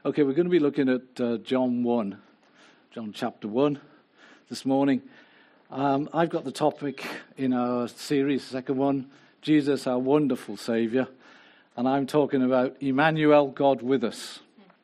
Okay, we're going to be looking at John chapter 1 this morning. I've got the topic in our series, second one, Jesus, our wonderful Saviour. And I'm talking about Emmanuel, God with us,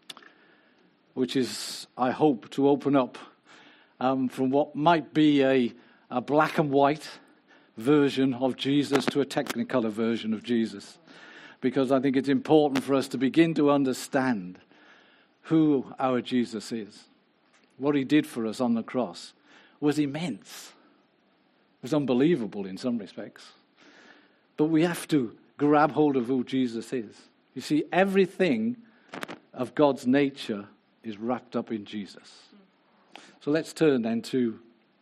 which is, I hope, to open up from what might be a black and white version of Jesus to a technicolor version of Jesus. Because I think it's important for us to begin to understand who our Jesus is. What he did for us on the cross was immense. It was unbelievable in some respects. But we have to grab hold of who Jesus is. You see, everything of God's nature is wrapped up in Jesus. So let's turn then to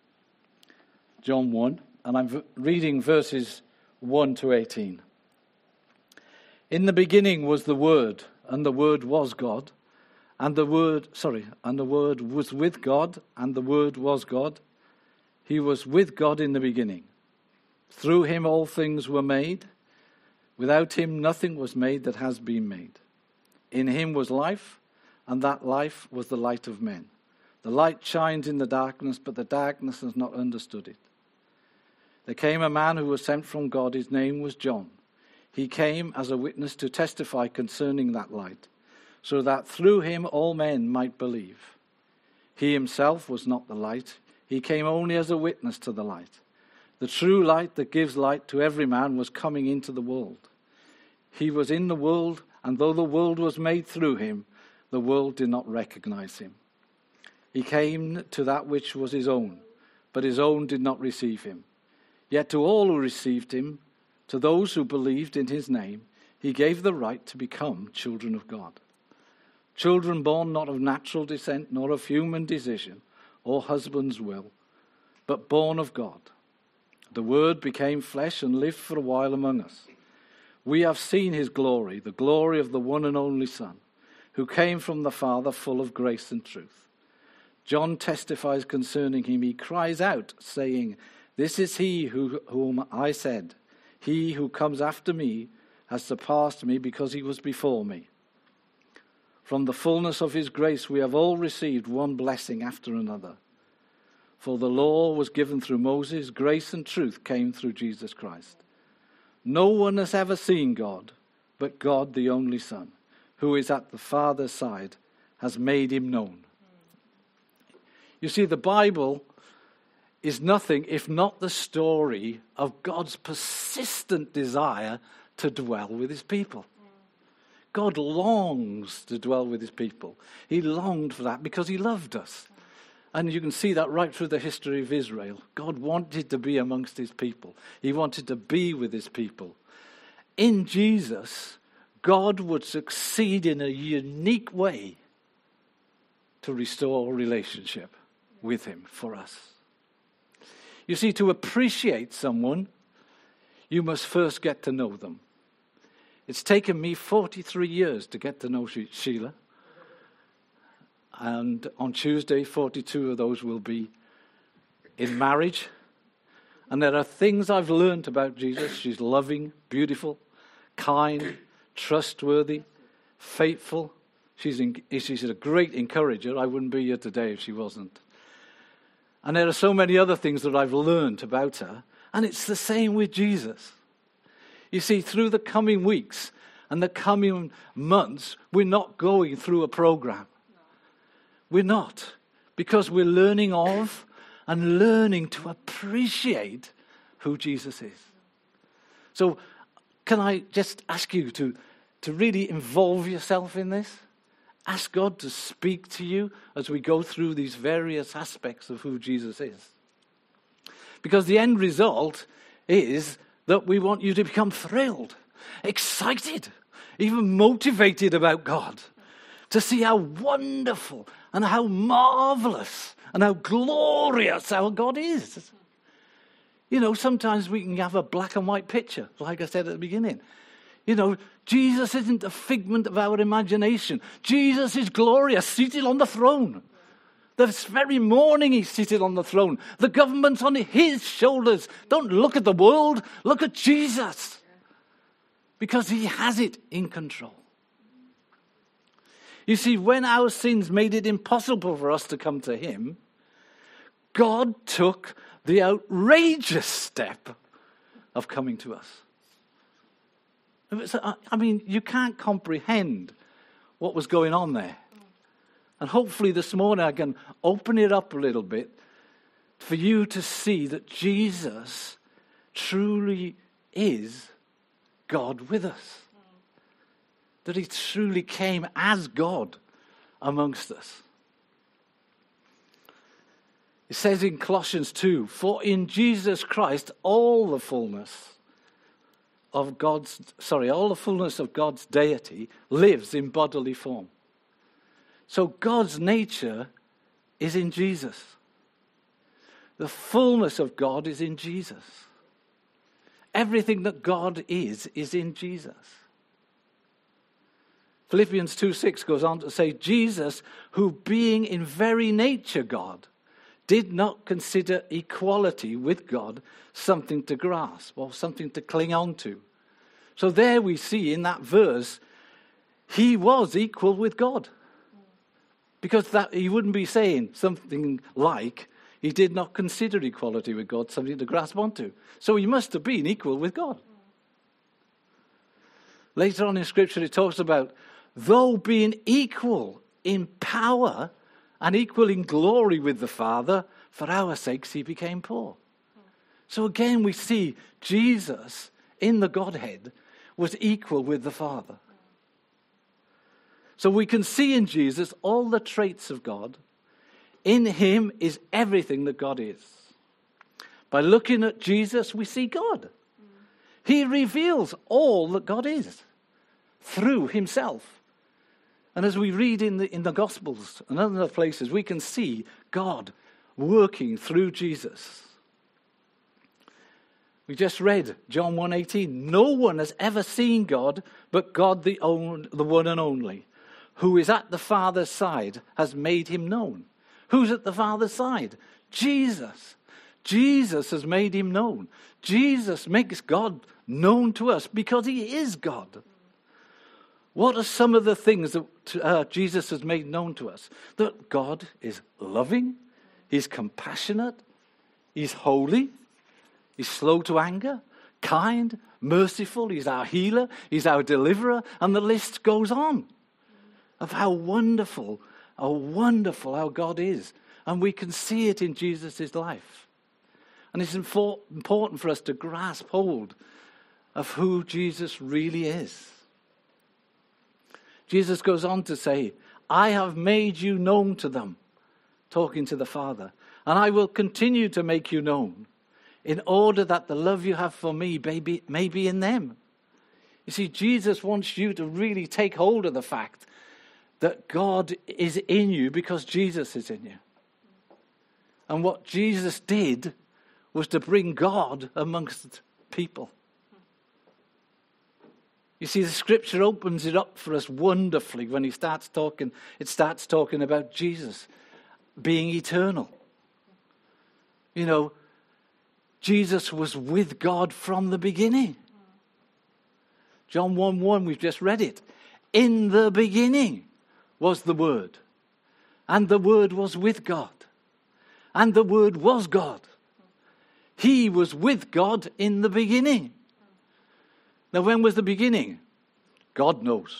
John 1, and I'm reading verses 1 to 18. In the beginning was the Word, and the Word was God. And the Word was with God, and the Word was God. He was with God in the beginning. Through him all things were made. Without him nothing was made that has been made. In him was life, and that life was the light of men. The light shines in the darkness, but the darkness has not understood it. There came a man who was sent from God. His name was John. He came as a witness to testify concerning that light, so that through him all men might believe. He himself was not the light. He came only as a witness to the light. The true light that gives light to every man was coming into the world. He was in the world, and though the world was made through him, the world did not recognize him. He came to that which was his own, but his own did not receive him. Yet to all who received him, to those who believed in his name, he gave the right to become children of God. Children born not of natural descent, nor of human decision, or husband's will, but born of God. The Word became flesh and lived for a while among us. We have seen his glory, the glory of the one and only Son, who came from the Father full of grace and truth. John testifies concerning him. He cries out, saying, "This is he whom I said, he who comes after me has surpassed me because he was before me." From the fullness of his grace we have all received one blessing after another. For the law was given through Moses, grace and truth came through Jesus Christ. No one has ever seen God, but God, the only Son, who is at the Father's side, has made him known. You see, the Bible is nothing if not the story of God's persistent desire to dwell with his people. God longs to dwell with his people. He longed for that because he loved us. And you can see that right through the history of Israel. God wanted to be amongst his people. He wanted to be with his people. In Jesus, God would succeed in a unique way to restore relationship with him for us. You see, to appreciate someone, you must first get to know them. It's taken me 43 years to get to know Sheila. And on Tuesday, 42 of those will be in marriage. And there are things I've learned about Jesus. She's loving, beautiful, kind, trustworthy, faithful. She's a great encourager. I wouldn't be here today if she wasn't. And there are so many other things that I've learned about her. And it's the same with Jesus. You see, through the coming weeks and the coming months, we're not going through a program. We're not. Because we're learning of and learning to appreciate who Jesus is. So can I just ask you to really involve yourself in this? Ask God to speak to you as we go through these various aspects of who Jesus is. Because the end result is that we want you to become thrilled, excited, even motivated about God, to see how wonderful and how marvelous and how glorious our God is. You know, sometimes we can have a black and white picture, like I said at the beginning. You know, Jesus isn't a figment of our imagination. Jesus is glorious, seated on the throne. This very morning he's seated on the throne. The government's on his shoulders. Don't look at the world, look at Jesus. Because he has it in control. You see, when our sins made it impossible for us to come to him, God took the outrageous step of coming to us. I mean, you can't comprehend what was going on there. And hopefully this morning I can open it up a little bit for you to see that Jesus truly is God with us. That he truly came as God amongst us. It says in Colossians 2, for in Jesus Christ all the fullness of God's deity lives in bodily form. So God's nature is in Jesus. The fullness of God is in Jesus. Everything that God is in Jesus. Philippians 2:6 goes on to say, Jesus, who being in very nature God, did not consider equality with God something to grasp or something to cling on to. So there we see in that verse, he was equal with God. Because that he wouldn't be saying something like, he did not consider equality with God something to grasp onto. So he must have been equal with God. Later on in Scripture it talks about, though being equal in power and equal in glory with the Father, for our sakes he became poor. So again we see Jesus in the Godhead was equal with the Father. So we can see in Jesus all the traits of God. In him is everything that God is. By looking at Jesus, we see God. He reveals all that God is through himself. And as we read in the Gospels and other places, we can see God working through Jesus. We just read John 1:18. No one has ever seen God, but God, the one and only, who is at the Father's side, has made him known. Who's at the Father's side? Jesus. Jesus has made him known. Jesus makes God known to us because he is God. What are some of the things that Jesus has made known to us? That God is loving, he's compassionate, he's holy, he's slow to anger, kind, merciful, he's our healer, he's our deliverer, and the list goes on of how wonderful our God is. And we can see it in Jesus' life. And it's important for us to grasp hold of who Jesus really is. Jesus goes on to say, I have made you known to them, talking to the Father, and I will continue to make you known, in order that the love you have for me may be in them. You see, Jesus wants you to really take hold of the fact that God is in you because Jesus is in you. And what Jesus did was to bring God amongst people. You see, the Scripture opens it up for us wonderfully when it starts talking about Jesus being eternal. You know, Jesus was with God from the beginning. John 1:1, we've just read it. In the beginning was the Word, and the Word was with God, and the Word was God. He was with God in the beginning. Now, when was the beginning? God knows.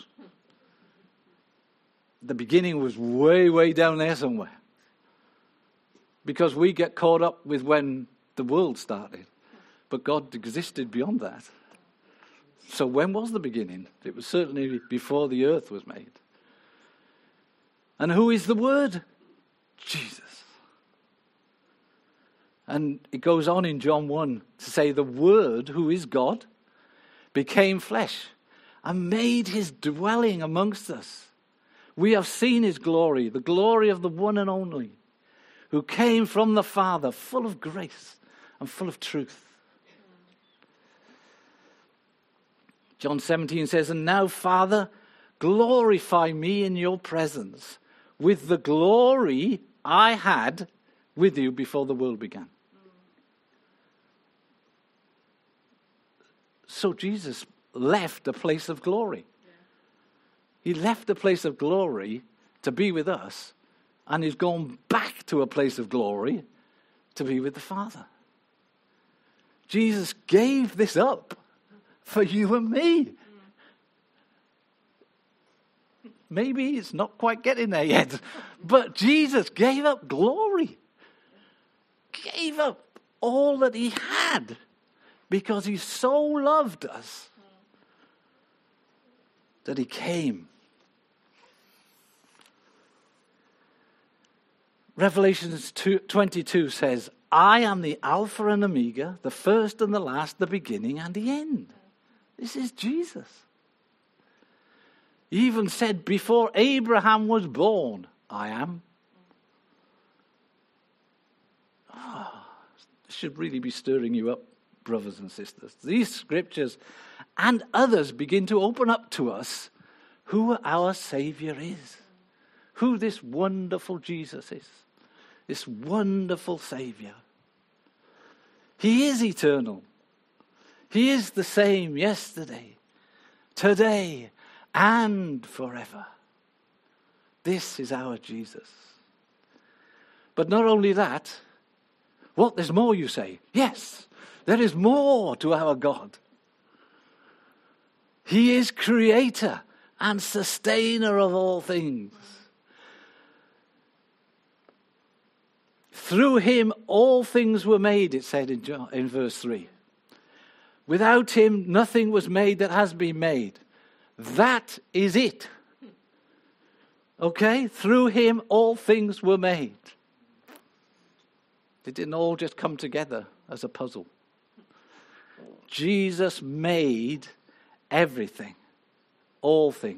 The beginning was way, way down there somewhere. Because we get caught up with when the world started. But God existed beyond that. So when was the beginning? It was certainly before the earth was made. And who is the Word? Jesus. And it goes on in John 1 to say the Word, who is God, became flesh and made his dwelling amongst us. We have seen his glory, the glory of the one and only, who came from the Father, full of grace and full of truth. John 17 says, and now, Father, glorify me in your presence with the glory I had with you before the world began. So Jesus left a place of glory. He left a place of glory to be with us, and he's gone back to a place of glory to be with the Father. Jesus gave this up for you and me. Maybe it's not quite getting there yet, but Jesus gave up glory. Gave up all that he had because he so loved us that he came. Revelation 22 says, I am the Alpha and Omega, the first and the last, the beginning and the end. This is Jesus. He even said, before Abraham was born, I am. This should really be stirring you up, brothers and sisters. These scriptures and others begin to open up to us who our Savior is, who this wonderful Jesus is, this wonderful Savior. He is eternal. He is the same yesterday, today, and forever. This is our Jesus. But not only that, what, there's more, you say? Yes, there is more to our God. He is creator and sustainer of all things. Through him all things were made, it said in verse 3. Without him nothing was made that has been made. That is it. Okay? Through him all things were made. They didn't all just come together as a puzzle. Jesus made everything. All things.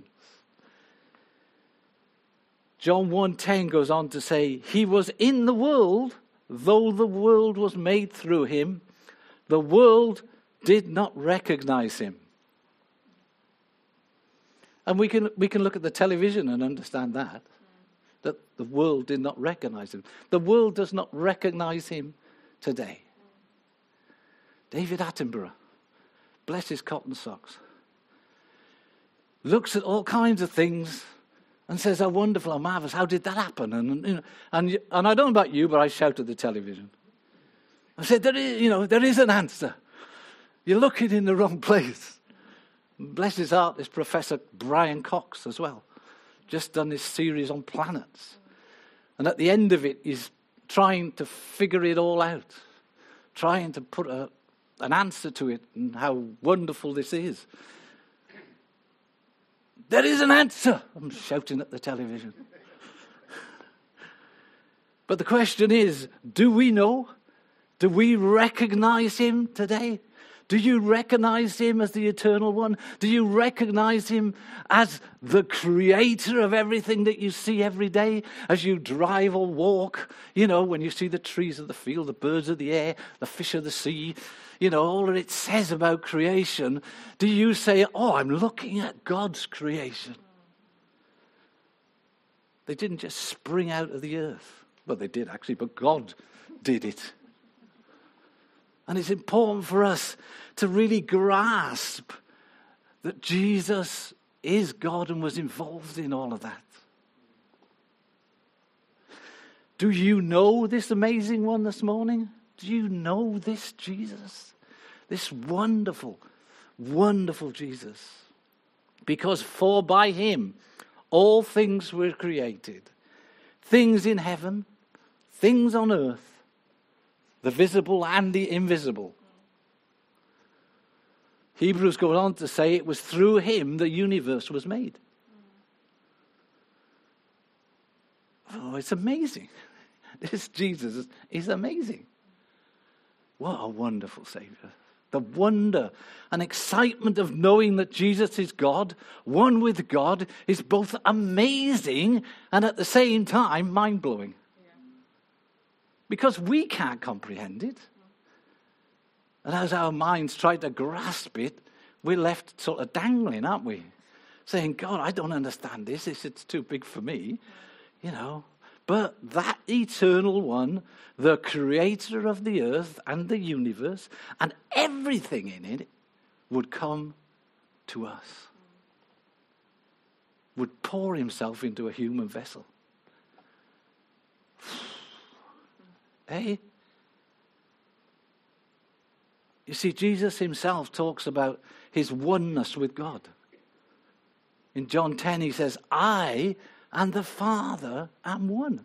John 1:10 goes on to say, he was in the world, though the world was made through him. The world did not recognize him. And we can look at the television and understand that the world did not recognize him. The world does not recognize him today. David Attenborough, bless his cotton socks, looks at all kinds of things and says, how wonderful, how marvelous, how did that happen? And I don't know about you, but I shout at the television. I said, there is an answer. You're looking in the wrong place. Bless his heart, is Professor Brian Cox as well. Just done this series on planets. And at the end of it, he's trying to figure it all out. Trying to put an answer to it and how wonderful this is. There is an answer. I'm shouting at the television. But the question is, do we know? Do we recognize him today? Do you recognize him as the eternal one? Do you recognize him as the creator of everything that you see every day as you drive or walk? You know, when you see the trees of the field, the birds of the air, the fish of the sea, you know, all that it says about creation. Do you say, oh, I'm looking at God's creation? They didn't just spring out of the earth. Well, they did actually, but God did it. And it's important for us to really grasp that Jesus is God and was involved in all of that. Do you know this amazing one this morning? Do you know this Jesus? This wonderful, wonderful Jesus. Because for by him all things were created. Things in heaven, things on earth, the visible and the invisible. Hebrews goes on to say it was through him the universe was made. Oh, it's amazing. This Jesus is amazing. What a wonderful Savior. The wonder and excitement of knowing that Jesus is God, one with God, is both amazing and at the same time mind-blowing. Because we can't comprehend it. And as our minds try to grasp it, we're left sort of dangling, aren't we? Saying, God, I don't understand this. It's too big for me, you know. But that eternal one, the creator of the earth and the universe and everything in it, would come to us. would pour himself into a human vessel. Eh? You see, Jesus himself talks about his oneness with God. In John 10, he says, I and the Father am one.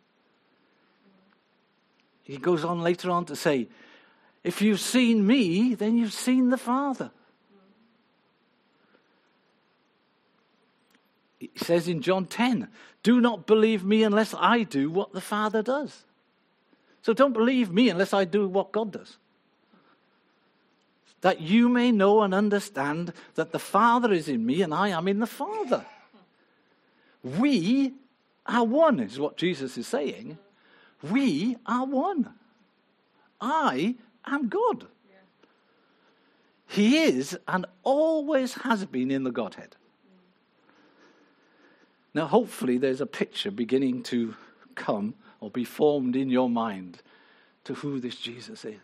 He goes on later on to say, if you've seen me, then you've seen the Father. He says in John 10, do not believe me unless I do what the Father does. So don't believe me unless I do what God does. That you may know and understand that the Father is in me and I am in the Father. We are one, is what Jesus is saying. We are one. I am God. He is and always has been in the Godhead. Now, hopefully, there's a picture beginning to come or be formed in your mind to who this Jesus is.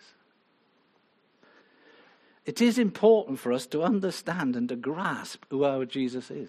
It is important for us to understand and to grasp who our Jesus is.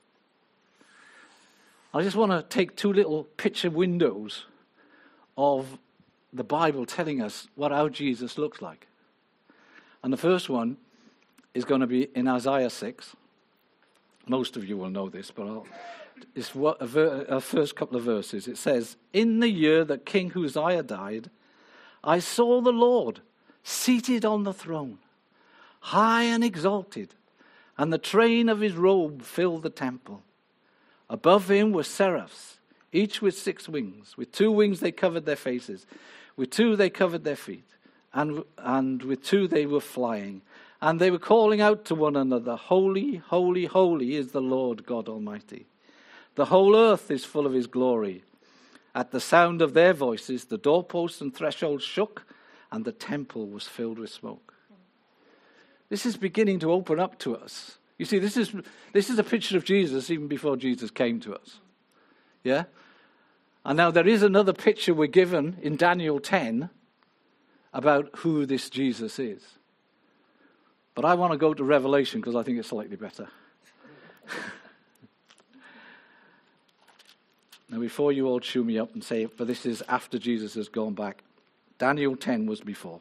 I just want to take two little picture windows of the Bible telling us what our Jesus looks like. And the first one is going to be in Isaiah 6. Most of you will know this, but it's a first couple of verses. It says, in the year that King Uzziah died, I saw the Lord seated on the throne, high and exalted, and the train of his robe filled the temple. Above him were seraphs, each with 6 wings. With 2 wings they covered their faces. With 2 they covered their feet. And with 2 they were flying. And they were calling out to one another, holy, holy, holy is the Lord God Almighty. The whole earth is full of his glory. At the sound of their voices, the doorposts and thresholds shook, and the temple was filled with smoke. This is beginning to open up to us. You see, this is a picture of Jesus even before Jesus came to us. Yeah? And now there is another picture we're given in Daniel 10 about who this Jesus is. But I want to go to Revelation because I think it's slightly better. Now, before you all chew me up and say, but this is after Jesus has gone back, Daniel 10 was before.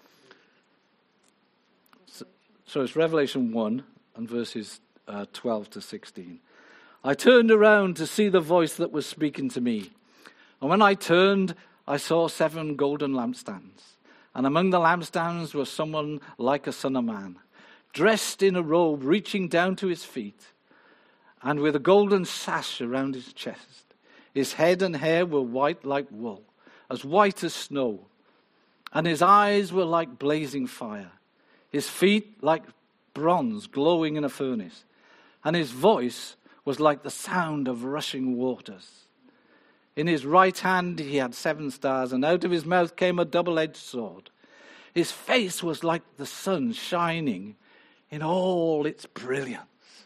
So it's Revelation 1 and verses 12 to 16. I turned around to see the voice that was speaking to me. And when I turned, I saw 7 golden lampstands. And among the lampstands was someone like a son of man, dressed in a robe reaching down to his feet, and with a golden sash around his chest. His head and hair were white like wool, as white as snow, and his eyes were like blazing fire. His feet like bronze glowing in a furnace, and his voice was like the sound of rushing waters. In his right hand he had 7 stars, and out of his mouth came a double-edged sword. His face was like the sun shining in all its brilliance.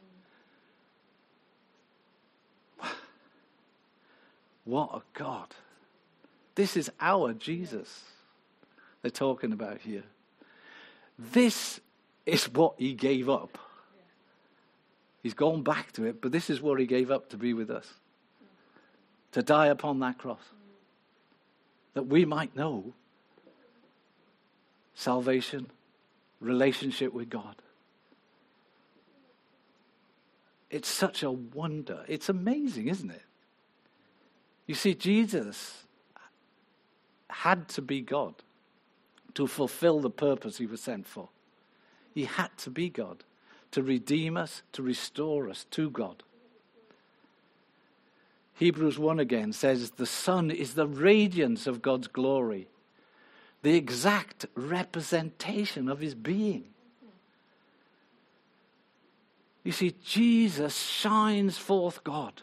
What a God. This is our Jesus they're talking about here. This is what he gave up. He's gone back to it, but this is what he gave up to be with us. To die upon that cross. That we might know salvation, relationship with God. It's such a wonder. It's amazing, isn't it? You see, Jesus had to be God to fulfill the purpose he was sent for. He had to be God to redeem us, to restore us to God. Hebrews 1 again says, the Son is the radiance of God's glory, the exact representation of his being. You see, Jesus shines forth God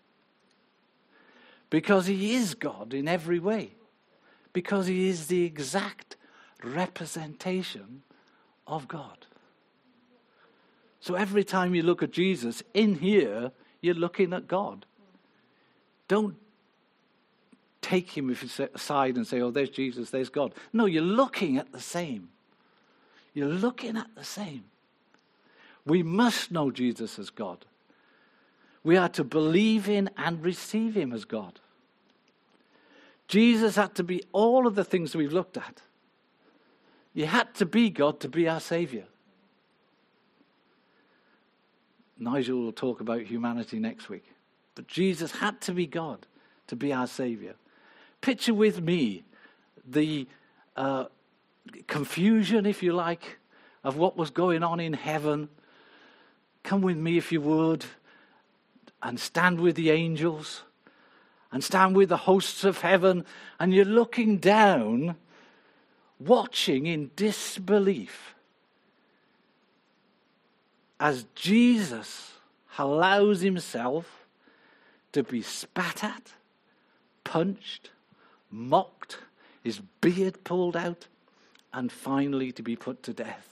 because he is God in every way, because he is the exact representation of God. So every time you look at Jesus, in here, you're looking at God. Don't take him aside and say, oh, there's Jesus, there's God. No, you're looking at the same. You're looking at the same. We must know Jesus as God. We are to believe in and receive him as God. Jesus had to be all of the things we've looked at. He had to be God to be our Saviour. Nigel will talk about humanity next week. But Jesus had to be God to be our Saviour. Picture with me the confusion, if you like, of what was going on in heaven. Come with me, if you would, and stand with the angels, and stand with the hosts of heaven, and you're looking down, watching in disbelief as Jesus allows himself to be spat at, punched, mocked, his beard pulled out, and finally to be put to death.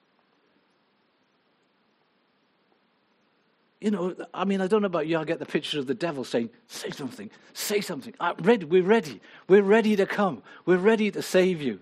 You know, I mean, I don't know about you, I get the picture of the devil saying, say something, say something. We're ready to come. We're ready to save you.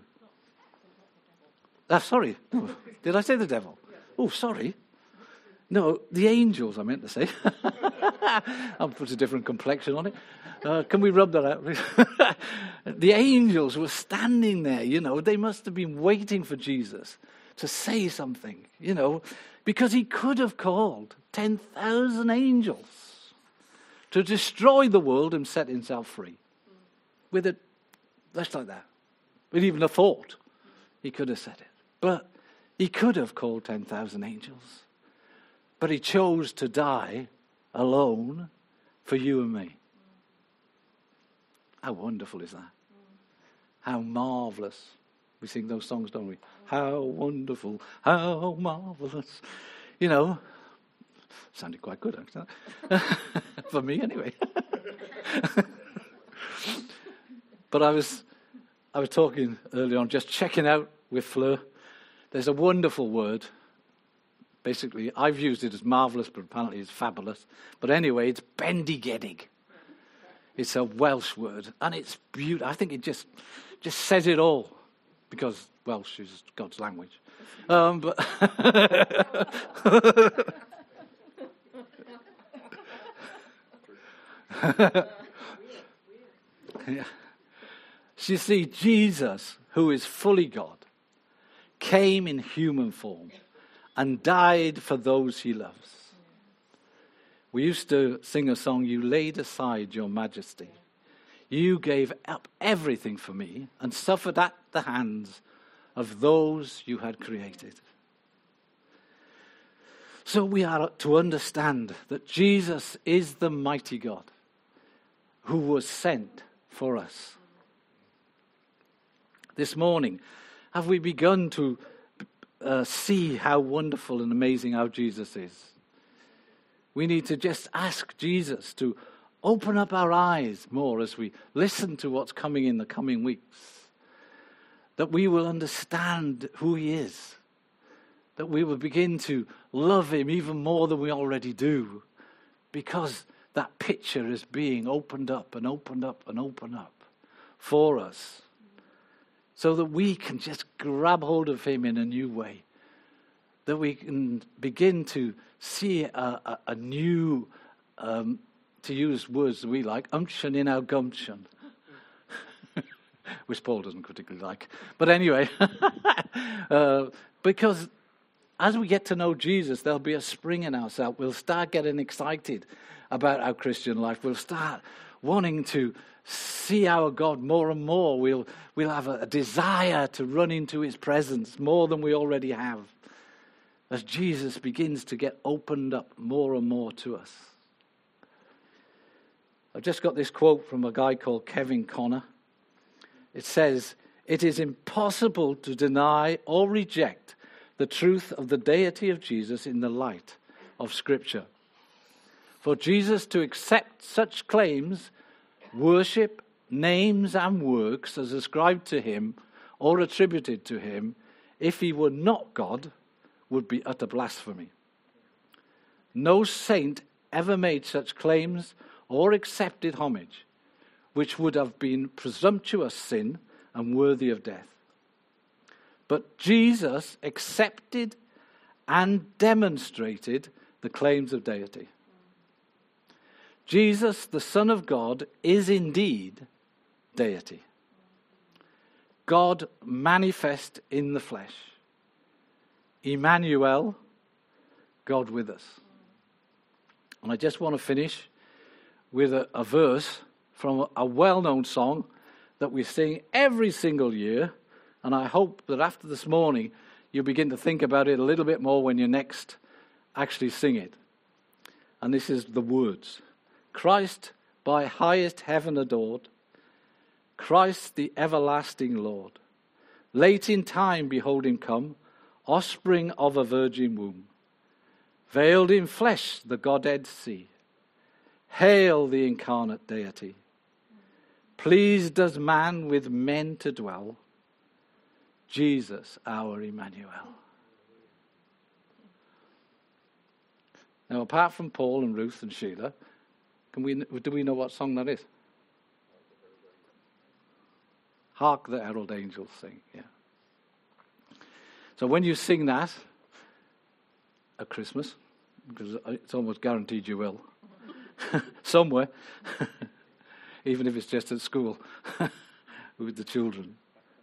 Sorry, did I say the devil? Oh, sorry. No, the angels, I meant to say. I'll put a different complexion on it. Can we rub that out? The angels were standing there, you know. They must have been waiting for Jesus to say something, you know, because he could have called 10,000 angels to destroy the world and set himself free. With it, just like that. With even a thought, he could have said it. But he could have called 10,000 angels. But he chose to die alone for you and me. How wonderful is that? How marvelous. We sing those songs, don't we? How wonderful, how marvelous. You know, sounded quite good, actually. For me, anyway. But I was talking earlier on, just checking out with Fleur. There's a wonderful word. Basically, I've used it as marvellous, but apparently it's fabulous. But anyway, it's bendigedig. It's a Welsh word, and it's beautiful. I think it just says it all, because Welsh is God's language. But yeah. You see, Jesus, who is fully God, came in human form and died for those he loves. We used to sing a song, "You laid aside your majesty. You gave up everything for me and suffered at the hands of those you had created." So we are to understand that Jesus is the mighty God who was sent for us. This morning, have we begun to see how wonderful and amazing our Jesus is? We need to just ask Jesus to open up our eyes more as we listen to what's coming in the coming weeks. That we will understand who he is. That we will begin to love him even more than we already do. Because that picture is being opened up and opened up and opened up for us. So that we can just grab hold of him in a new way. That we can begin to see a new, to use words that we like, unction in our gumption. Which Paul doesn't particularly like. But anyway, because as we get to know Jesus, there'll be a spring in ourselves. We'll start getting excited about our Christian life. We'll start wanting to see our God more and more. We'll have a desire to run into his presence more than we already have, as Jesus begins to get opened up more and more to us. I've just got this quote from a guy called Kevin Connor. It says, "It is impossible to deny or reject the truth of the deity of Jesus in the light of Scripture. For Jesus to accept such claims, worship, names and works as ascribed to him or attributed to him, if he were not God, would be utter blasphemy. No saint ever made such claims or accepted homage, which would have been presumptuous sin and worthy of death. But Jesus accepted and demonstrated the claims of deity. Jesus, the Son of God, is indeed deity. God manifest in the flesh. Emmanuel, God with us. And I just want to finish with a verse from a well-known song that we sing every single year. And I hope that after this morning, you begin to think about it a little bit more when you next actually sing it. And this is the words. Christ by highest heaven adored, Christ the everlasting Lord. Late in time behold him come, offspring of a virgin womb. Veiled in flesh the Godhead see. Hail the incarnate deity. Pleased as man with men to dwell. Jesus our Emmanuel. Now, apart from Paul and Ruth and Sheila, do we know what song that is? Hark the herald angels sing. Yeah. So when you sing that at Christmas, because it's almost guaranteed you will, somewhere, even if it's just at school with the children.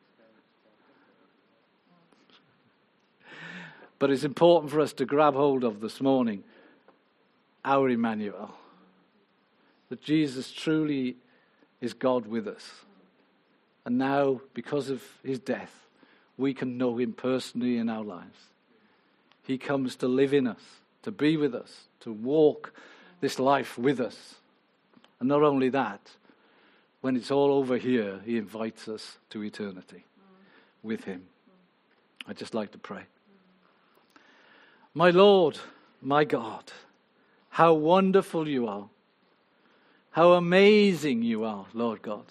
But it's important for us to grab hold of this morning our Emmanuel. That Jesus truly is God with us. And now, because of his death, we can know him personally in our lives. He comes to live in us, to be with us, to walk this life with us. And not only that, when it's all over here, he invites us to eternity with him. I'd just like to pray. My Lord, my God, how wonderful you are. How amazing you are, Lord God.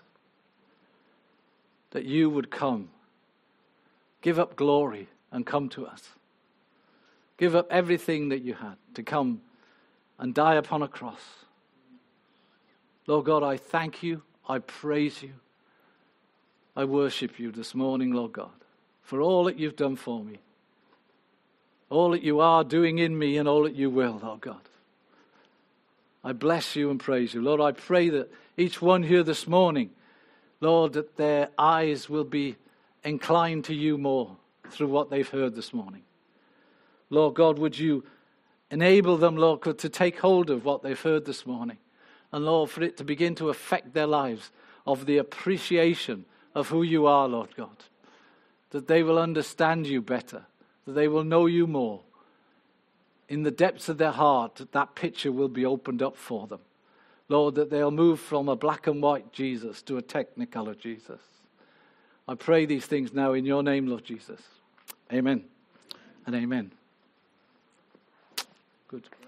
That you would come, give up glory and come to us. Give up everything that you had to come and die upon a cross. Lord God, I thank you, I praise you, I worship you this morning, Lord God, for all that you've done for me, all that you are doing in me and all that you will, Lord God. I bless you and praise you. Lord, I pray that each one here this morning, Lord, that their eyes will be inclined to you more through what they've heard this morning. Lord God, would you enable them, Lord God, to take hold of what they've heard this morning. And Lord, for it to begin to affect their lives of the appreciation of who you are, Lord God. That they will understand you better, that they will know you more. In the depths of their heart, that picture will be opened up for them. Lord, that they'll move from a black and white Jesus to a technicolor Jesus. I pray these things now in your name, Lord Jesus. Amen and amen. Good.